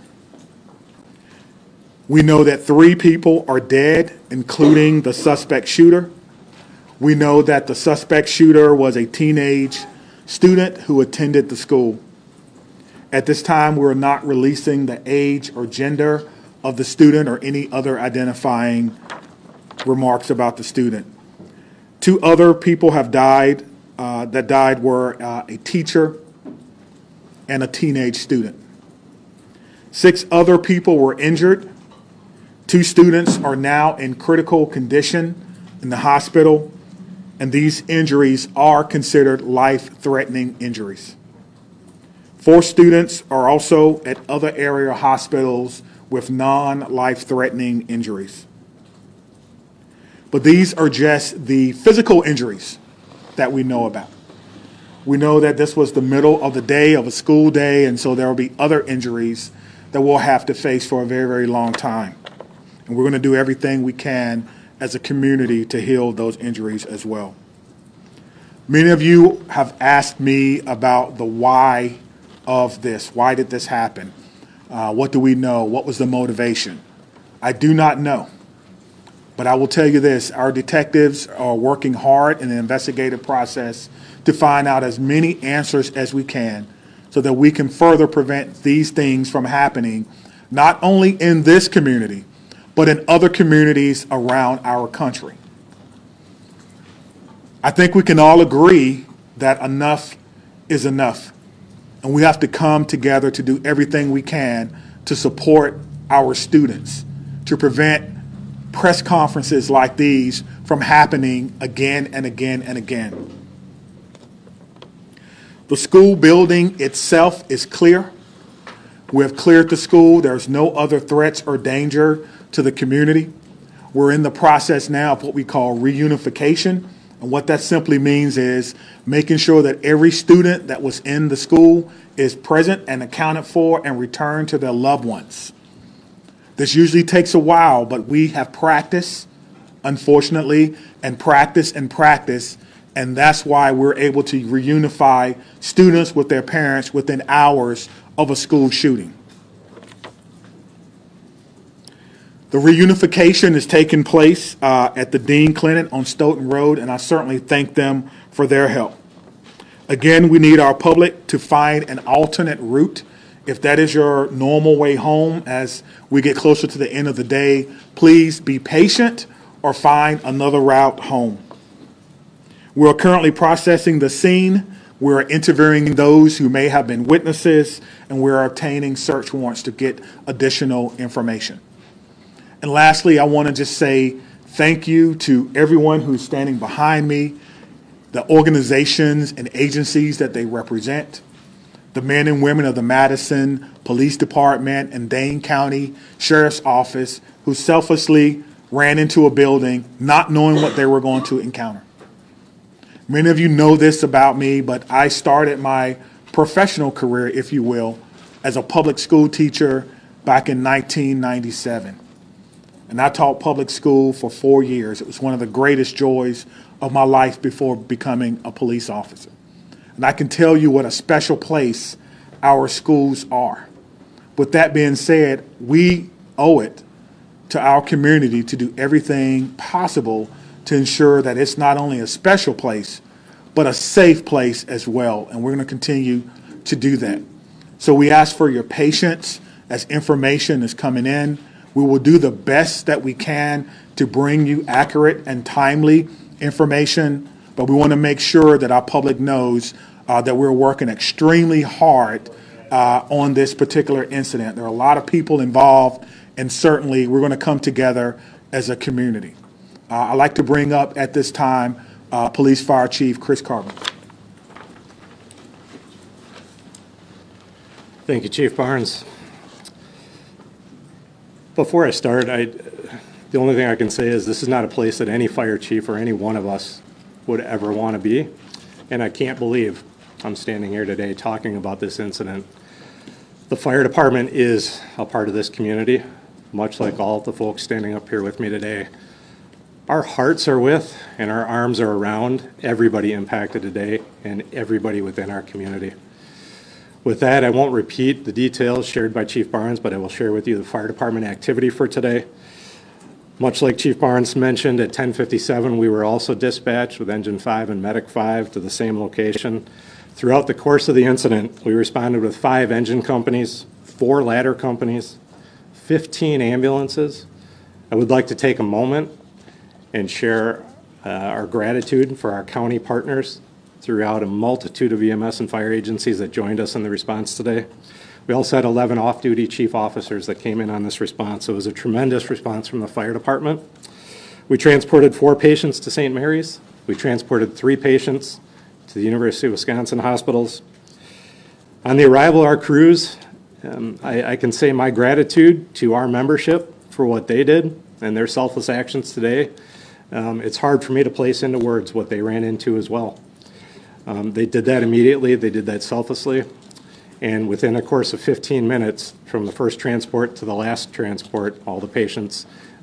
We know that 3 people are dead, including the suspect shooter. We know that the suspect shooter was a teenage student who attended the school. At this time, we're not releasing the age or gender of the student or any other identifying remarks about the student. 2 other people have died. That died were a teacher and a teenage student. 6 other people were injured. 2 students are now in critical condition in the hospital, and these injuries are considered life-threatening injuries. 4 students are also at other area hospitals with non-life-threatening injuries. But these are just the physical injuries that we know about. We know that this was the middle of the day of a school day, and so there will be other injuries that we'll have to face for a very, very long time. And we're going to do everything we can as a community to heal those injuries as well. Many of you have asked me about the why of this. Why did this happen? What do we know? What was the motivation? I do not know. But I will tell you this, our detectives are working hard in the investigative process to find out as many answers as we can so that we can further prevent these things from happening, not only in this community, but in other communities around our country. I think we can all agree that enough is enough, and we have to come together to do everything we can to support our students, to prevent press conferences like these from happening again and again and again. The school building itself is clear. We have cleared the school. There's no other threats or danger to the community. We're in the process now of what we call reunification. And what that simply means is making sure that every student that was in the school is present and accounted for and returned to their loved ones. This usually takes a while, but we have practiced, unfortunately, and practice, and that's why we're able to reunify students with their parents within hours of a school shooting. The reunification is taking place at the Dean Clinic on Stoughton Road, and I certainly thank them for their help. Again, we need our public to find an alternate route. If that is your normal way home as we get closer to the end of the day, please be patient or find another route home. We're currently processing the scene. We're interviewing those who may have been witnesses, and we're obtaining search warrants to get additional information. And lastly, I want to just say thank you to everyone who's standing behind me, the organizations and agencies that they represent, the men and women of the Madison Police Department and Dane County Sheriff's Office who selflessly ran into a building not knowing what they were going to encounter. Many of you know this about me, but I started my professional career, if you will, as a public school teacher back in 1997. And I taught public school for 4 years. It was one of the greatest joys of my life before becoming a police officer. And I can tell you what a special place our schools are. With that being said, we owe it to our community to do everything possible to ensure that it's not only a special place, but a safe place as well. And we're going to continue to do that. So we ask for your patience as information is coming in. We will do the best that we can to bring you accurate and timely information, but we want to make sure that our public knows that we're working extremely hard on this particular incident. There are a lot of people involved, and certainly we're going to come together as a community. I'd like to bring up at this time Police Fire Chief Chris Carver. Thank you, Chief Barnes. Before I start, the only thing I can say is this is not a place that any fire chief or any one of us would ever want to be, and I can't believe I'm standing here today talking about this incident. The fire department is a part of this community, much like all of the folks standing up here with me today. Our hearts are with and our arms are around everybody impacted today and everybody within our community. With that, I won't repeat the details shared by Chief Barnes, but I will share with you the fire department activity for today. Much like Chief Barnes mentioned, at 10:57, we were also dispatched with Engine 5 and Medic 5 to the same location. Throughout the course of the incident, we responded with 5 engine companies, 4 ladder companies, 15 ambulances. I would like to take a moment and share our gratitude for our county partners throughout a multitude of EMS and fire agencies that joined us in the response today. We also had 11 off-duty chief officers that came in on this response, so it was a tremendous response from the fire department. We transported 4 patients to St. Mary's. We transported 3 patients to the University of Wisconsin hospitals. On the arrival of our crews, I can say my gratitude to our membership for what they did and their selfless actions today. It's hard for me to place into words what they ran into as well. They did that immediately, they did that selflessly, and within a course of 15 minutes from the first transport to the last transport, all the patients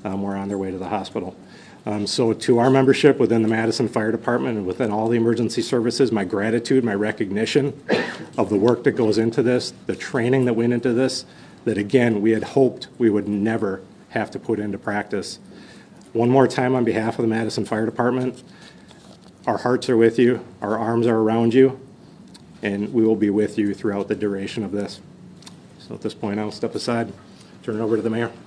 were on their way to the hospital. So to our membership within the Madison Fire Department and within all the emergency services, my gratitude, my recognition of the work that goes into this, the training that went into this, that again, we had hoped we would never have to put into practice. One more time on behalf of the Madison Fire Department, our hearts are with you, our arms are around you, and we will be with you throughout the duration of this. So at this point, I'll step aside, turn it over to the mayor.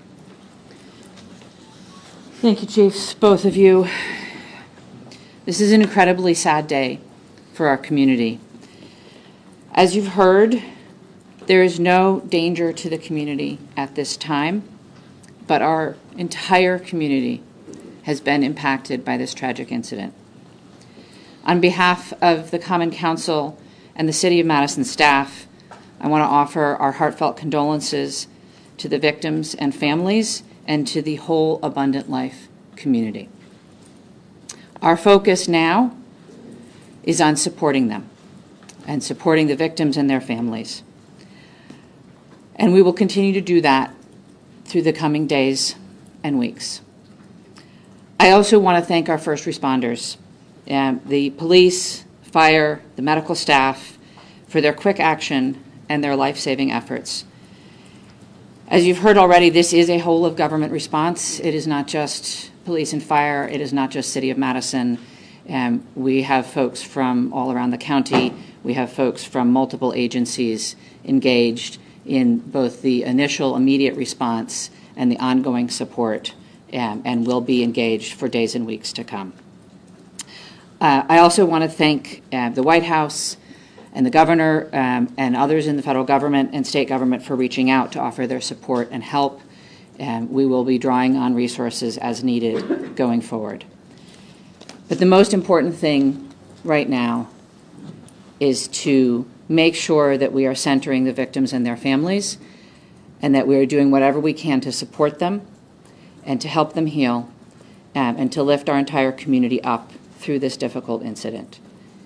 Thank you, Chiefs, both of you. This is an incredibly sad day for our community. As you've heard, there is no danger to the community at this time, but our entire community has been impacted by this tragic incident. On behalf of the Common Council and the City of Madison staff, I want to offer our heartfelt condolences to the victims and families and to the whole Abundant Life community. Our focus now is on supporting them and supporting the victims and their families. And we will continue to do that through the coming days and weeks. I also want to thank our first responders, the police, fire, the medical staff, for their quick action and their life-saving efforts. As you've heard already, this is a whole of government response. It is not just police and fire. It is not just City of Madison. We have folks from all around the county. We have folks from multiple agencies engaged in both the initial immediate response and the ongoing support, and will be engaged for days and weeks to come. I also want to thank the White House and the governor and others in the federal government and state government for reaching out to offer their support and help. We will be drawing on resources as needed going forward. But the most important thing right now is to make sure that we are centering the victims and their families, and that we are doing whatever we can to support them and to help them heal, and to lift our entire community up through this difficult incident.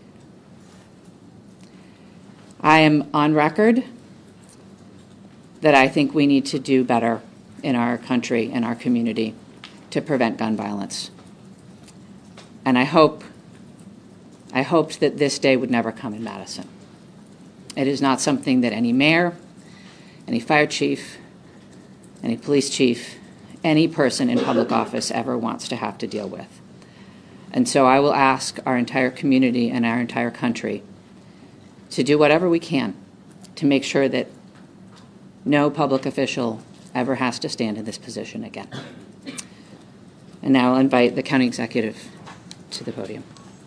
I am on record that I think we need to do better in our country and our community to prevent gun violence. And I hoped that this day would never come in Madison. It is not something that any mayor, any fire chief, any police chief, any person in public office ever wants to have to deal with. And so I will ask our entire community and our entire country to do whatever we can to make sure that no public official ever has to stand in this position again. And now I'll invite the county executive to the podium.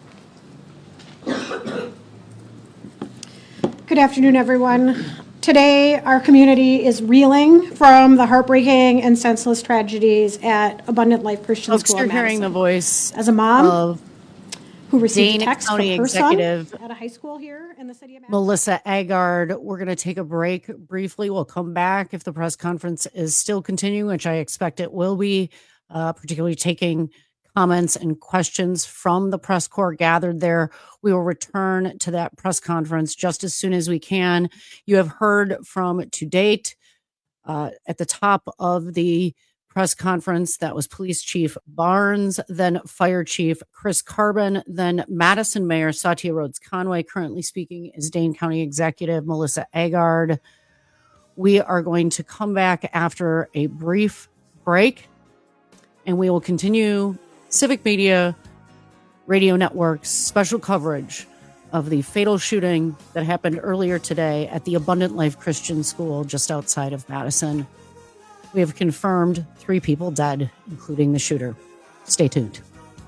Good afternoon, everyone. Today, our community is reeling from the heartbreaking and senseless tragedies at Abundant Life Christian School in You're hearing the voice as a mom of who received Dane a text from County her son Executive at a high school here in the city of Madison. Melissa Agard. We're going to take a break briefly. We'll come back if the press conference is still continuing, which I expect it will be, particularly taking comments and questions from the press corps gathered there. We will return to that press conference just as soon as we can. You have heard from to date at the top of the press conference, that was Police Chief Barnes, then Fire Chief Chris Carbon, then Madison Mayor Satya Rhodes Conway. Currently speaking is Dane County Executive Melissa Agard. We are going to come back after a brief break, and we will continue Civic Media Radio Network's special coverage of the fatal shooting that happened earlier today at the Abundant Life Christian School just outside of Madison. We have confirmed 3 people dead, including the shooter. Stay tuned.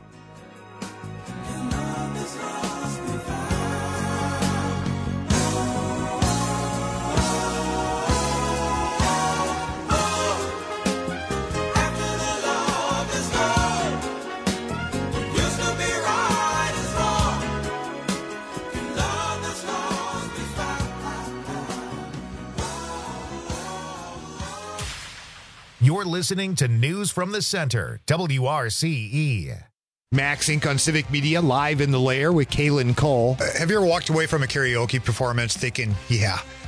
You're listening to News from the Center, WRCE. Max Inc. on Civic Media, live in the lair with Kaylin Cole. Have you ever walked away from a karaoke performance thinking, yeah,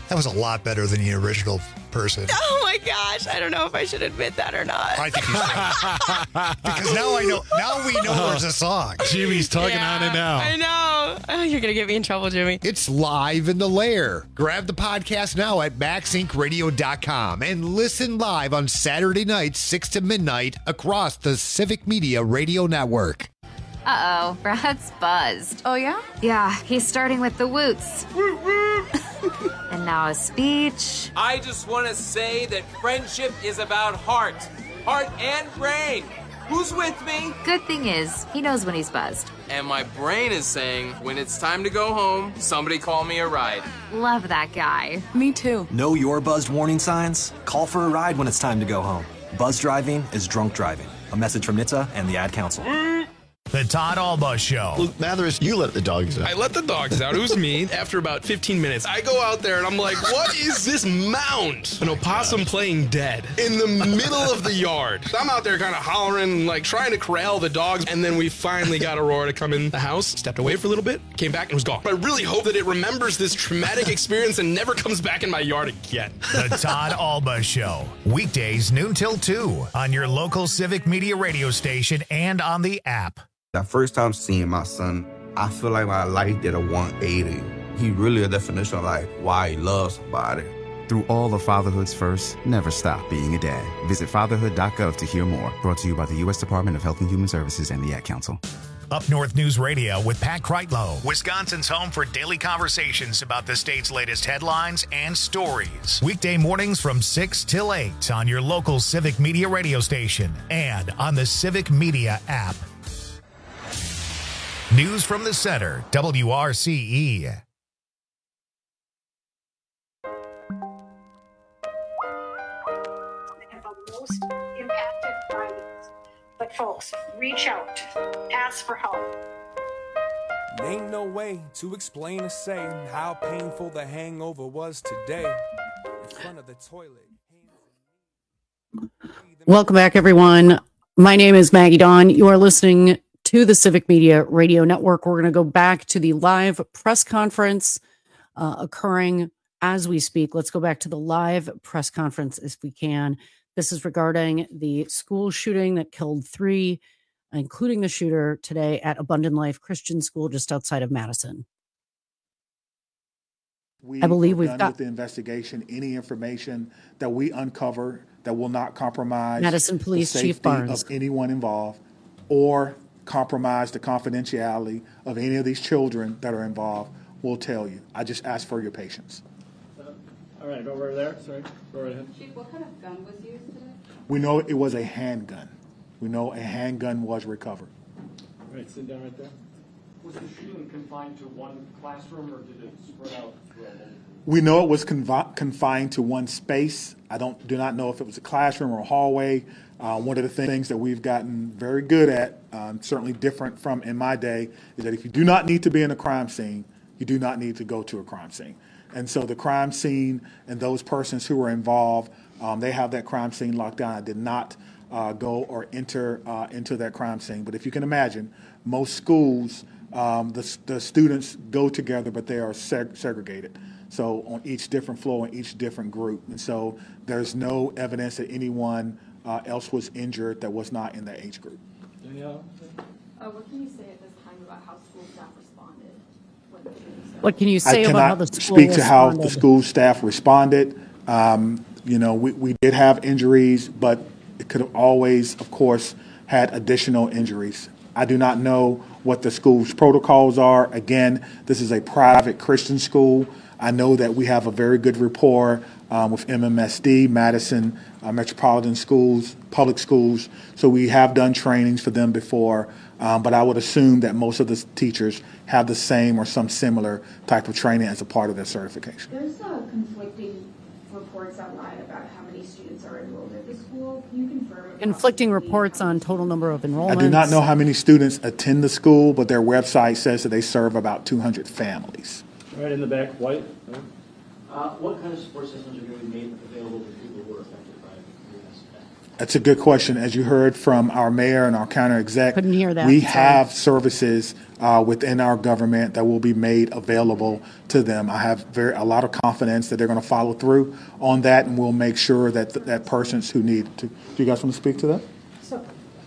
That was a lot better than the original person. Oh my gosh, I don't know if I should admit that or not. I think you should. Because now I know. Now we know there's a song. Jimmy's tugging on it now. I know. Oh, you're going to get me in trouble, Jimmy. It's live in the lair. Grab the podcast now at maxincradio.com and listen live on Saturday nights, 6 to midnight, across the Civic Media Radio Network. Uh-oh, Brad's buzzed. Oh, yeah? Yeah, he's starting with the woots. And now a speech. I just want to say that friendship is about heart and brain. Who's with me? Good thing is, he knows when he's buzzed. And my brain is saying, when it's time to go home, somebody call me a ride. Love that guy. Me too. Know your buzzed warning signs? Call for a ride when it's time to go home. Buzz driving is drunk driving. A message from NHTSA and the Ad Council. The Todd Alba Show. Luke Mathers, you let the dogs out. I let the dogs out. It was me. After about 15 minutes, I go out there and I'm like, what is this mound? An opossum playing dead in the middle of the yard. I'm out there kind of hollering, like trying to corral the dogs. And then we finally got Aurora to come in the house, stepped away for a little bit, came back and was gone. I really hope that it remembers this traumatic experience and never comes back in my yard again. The Todd Alba Show. Weekdays noon till 2 on your local Civic Media radio station and on the app. That first time seeing my son, I feel like my life did a 180. He really a definition of like why he loves somebody. Through all of fatherhood's first, never stop being a dad. Visit fatherhood.gov to hear more. Brought to you by the U.S. Department of Health and Human Services and the Ad Council. Up North News Radio with Pat Kreitlow, Wisconsin's home for daily conversations about the state's latest headlines and stories. Weekday mornings from 6 till 8 on your local Civic Media radio station and on the Civic Media app. News from the Center, WRCE. have the most impacted by this. But folks, reach out, ask for help. Ain't no way to explain or say how painful the hangover was today. In front of the toilet. Welcome back, everyone. My name is Maggie Dawn. You are listening to the Civic Media Radio Network. We're going to go back to the live press conference occurring as we speak. Let's go back to the live press conference if we can. This is regarding the school shooting that killed 3, including the shooter today at Abundant Life Christian School just outside of Madison. I believe we've got with the investigation any information that we uncover that will not compromise Madison Police the Chief safety Barnes of anyone involved or compromise the confidentiality of any of these children that are involved. We'll tell you. I just ask for your patience. All right, go right there. Sorry, go right ahead. Chief, what kind of gun was used today? We know it was a handgun. We know a handgun was recovered. All right, sit down right there. Was the shooting confined to one classroom, or did it spread out throughout? We know it was confined to one space. I do not know if it was a classroom or a hallway. One of the things that we've gotten very good at, certainly different from in my day, is that if you do not need to be in a crime scene, you do not need to go to a crime scene. And so the crime scene and those persons who were involved, they have that crime scene locked down. I did not go or enter into that crime scene. But if you can imagine, most schools, the students go together, but they are segregated. So on each different floor, in each different group. And so there's no evidence that anyone else was injured that was not in the age group. Danielle? What can you say at this time about how school staff responded? What can you say about how the school speak to how responded? the school staff responded. We did have injuries, but it could have always, of course, had additional injuries. I do not know what the school's protocols are. Again, this is a private Christian school. I know that we have a very good rapport with MMSD, Madison Metropolitan Schools, public schools. So we have done trainings for them before, but I would assume that most of the teachers have the same or some similar type of training as a part of their certification. There's conflicting reports online about how many students are enrolled at the school. Can you confirm? Conflicting reports on total number of enrollments. I do not know how many students attend the school, but their website says that they serve about 200 families. Right in the back, white. What kind of support systems are going to be made available to people who are affected by the That's a good question. As you heard from our mayor and our county exec, couldn't hear that. We have services within our government that will be made available to them. I have a lot of confidence that they're going to follow through on that, and we'll make sure that that persons who need to. Do you guys want to speak to that? So,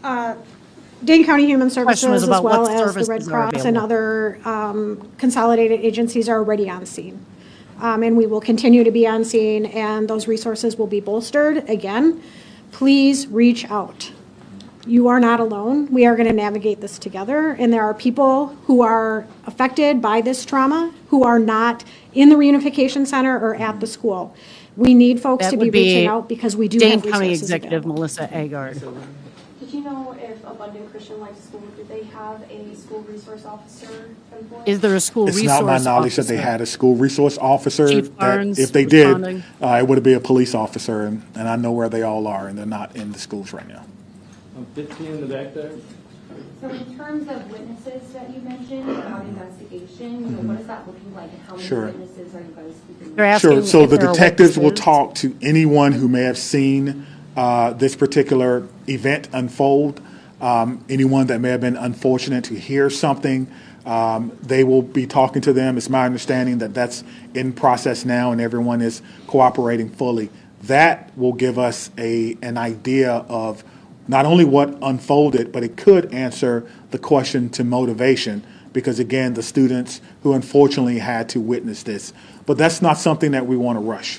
Dane County Human Services, as about well what as the Red services are Cross and other consolidated agencies, are already on scene. And we will continue to be on scene, and those resources will be bolstered. Again, please reach out. You are not alone. We are going to navigate this together, and there are people who are affected by this trauma who are not in the reunification center or at the school. We need folks to be reaching out because we do Dane have County resources Executive available. Melissa Agard. Did you know if Abundant Christian Life School, did they have a school resource officer employed? Is there a school It's resource not my knowledge officer? that they had a school resource officer. Chief Barnes If they responding? did, it would be a police officer, and I know where they all are, and they're not in the schools right now. 15 in the back there. So in terms of witnesses that you mentioned about investigation, what is that looking like, and how many Sure. witnesses are you guys speaking They're with? asking Sure. So if the there are detectives will witnesses. talk to anyone who may have seen this particular event unfold. Anyone that may have been unfortunate to hear something, they will be talking to them. It's my understanding that that's in process now, and everyone is cooperating fully. That will give us an idea of not only what unfolded, but it could answer the question to motivation, because again, the students who unfortunately had to witness this. But that's not something that we want to rush.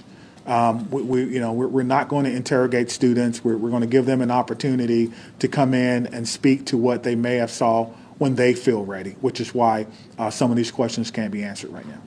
We're not going to interrogate students. We're going to give them an opportunity to come in and speak to what they may have saw when they feel ready, which is why some of these questions can't be answered right now.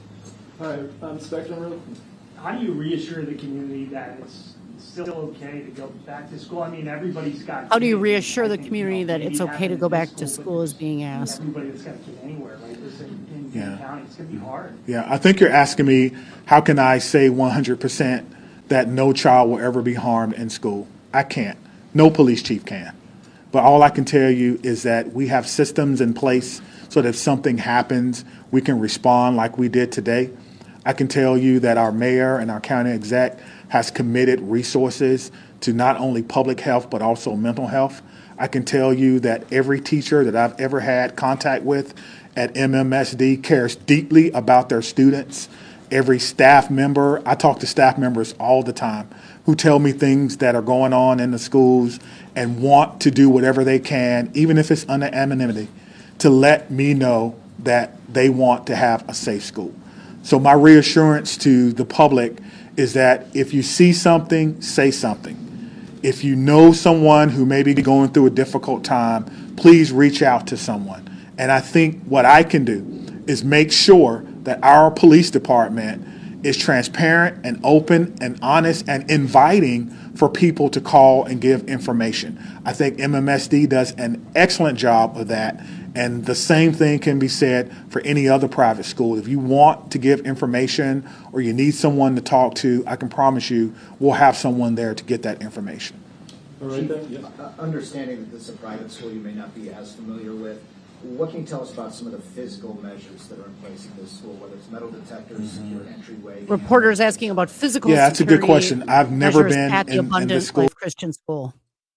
All right, Spectrum. How do you reassure the community that it's still okay to go back to school? I mean, everybody's got. How do you reassure the community that it's okay to go back to school is being asked? Everybody that's got a kid anywhere, right? This in Dane County, it's going to be hard. Yeah, I think you're asking me, how can I say 100% that no child will ever be harmed in school? I can't. No police chief can. But all I can tell you is that we have systems in place so that if something happens, we can respond like we did today. I can tell you that our mayor and our county exec has committed resources to not only public health, but also mental health. I can tell you that every teacher that I've ever had contact with at MMSD cares deeply about their students. Every staff member, I talk to staff members all the time who tell me things that are going on in the schools and want to do whatever they can, even if it's under anonymity, to let me know that they want to have a safe school. So my reassurance to the public is that if you see something, say something. If you know someone who may be going through a difficult time, please reach out to someone. And I think what I can do is make sure that our police department is transparent and open and honest and inviting for people to call and give information. I think MMSD does an excellent job of that. And the same thing can be said for any other private school. If you want to give information or you need someone to talk to, I can promise you we'll have someone there to get that information. All right, then. Chief, understanding that this is a private school you may not be as familiar with, what can you tell us about some of the physical measures that are in place in this school, whether it's metal detectors, secure entryway? Reporters asking about physical Yeah, that's a good security question. I've never measures been at the in Abundant this school. Life Christian School.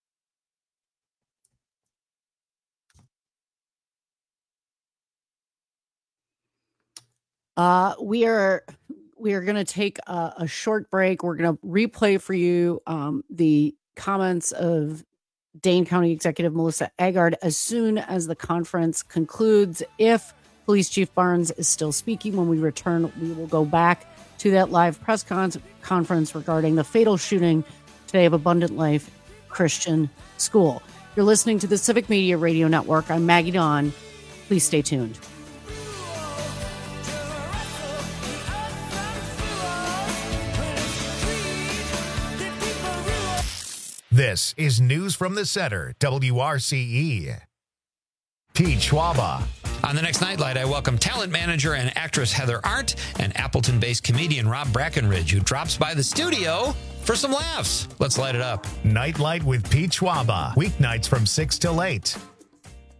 We are going to take a short break. We're going to replay for you the comments of Dane County Executive Melissa Agard as soon as the conference concludes. If Police Chief Barnes is still speaking when we return, we will go back to that live press conference regarding the fatal shooting today of Abundant Life Christian School. You're listening to the Civic Media Radio Network. I'm Maggie Dawn. Please stay tuned. This is News from the Center, WRCE. Pete Schwaba. On the next Nightlight, I welcome talent manager and actress Heather Arndt and Appleton-based comedian Rob Brackenridge, who drops by the studio for some laughs. Let's light it up. Nightlight with Pete Schwaba. Weeknights from 6 till 8.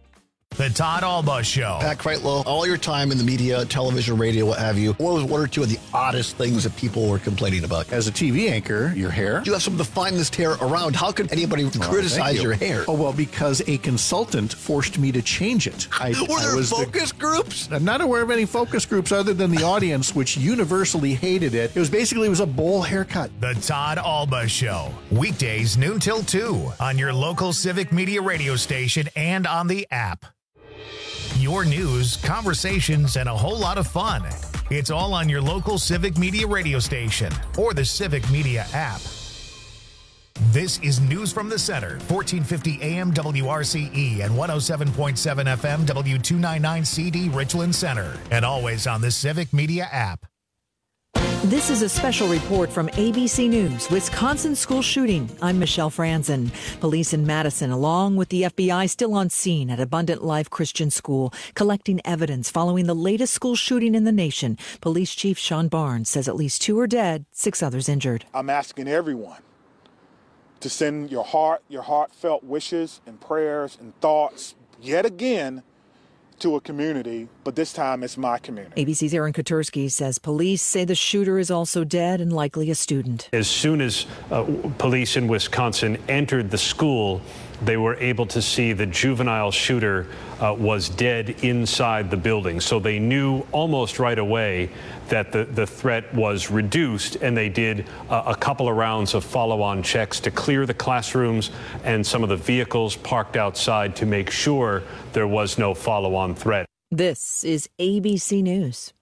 The Todd Alba Show. Pat Kreitlow, all your time in the media, television, radio, what have you, what was one or two of the oddest things that people were complaining about? As a TV anchor, your hair. You have some of the finest hair around. How could anybody criticize your hair? Oh, well, because a consultant forced me to change it. Were there focus groups? I'm not aware of any focus groups other than the audience, which universally hated it. It was a bowl haircut. The Todd Alba Show. Weekdays noon till 2 on your local Civic Media radio station and on the app. Your news, conversations, and a whole lot of fun. It's all on your local Civic Media radio station or the Civic Media app. This is News from the Center, 1450 AM WRCE and 107.7 FM W299CD Richland Center, and always on the Civic Media app. This is a special report from ABC News, Wisconsin school shooting. I'm Michelle Franzen. Police in Madison, along with the FBI, still on scene at Abundant Life Christian School, collecting evidence following the latest school shooting in the nation. Police Chief Sean Barnes says at least 2 are dead, 6 others injured. I'm asking everyone to send your heartfelt wishes and prayers and thoughts yet again to a community, but this time it's my community. ABC's Aaron Kotursky says police say the shooter is also dead and likely a student. As soon as police in Wisconsin entered the school, they were able to see the juvenile shooter was dead inside the building. So they knew almost right away that the threat was reduced, and they did a couple of rounds of follow-on checks to clear the classrooms and some of the vehicles parked outside to make sure there was no follow-on threat. This is ABC News.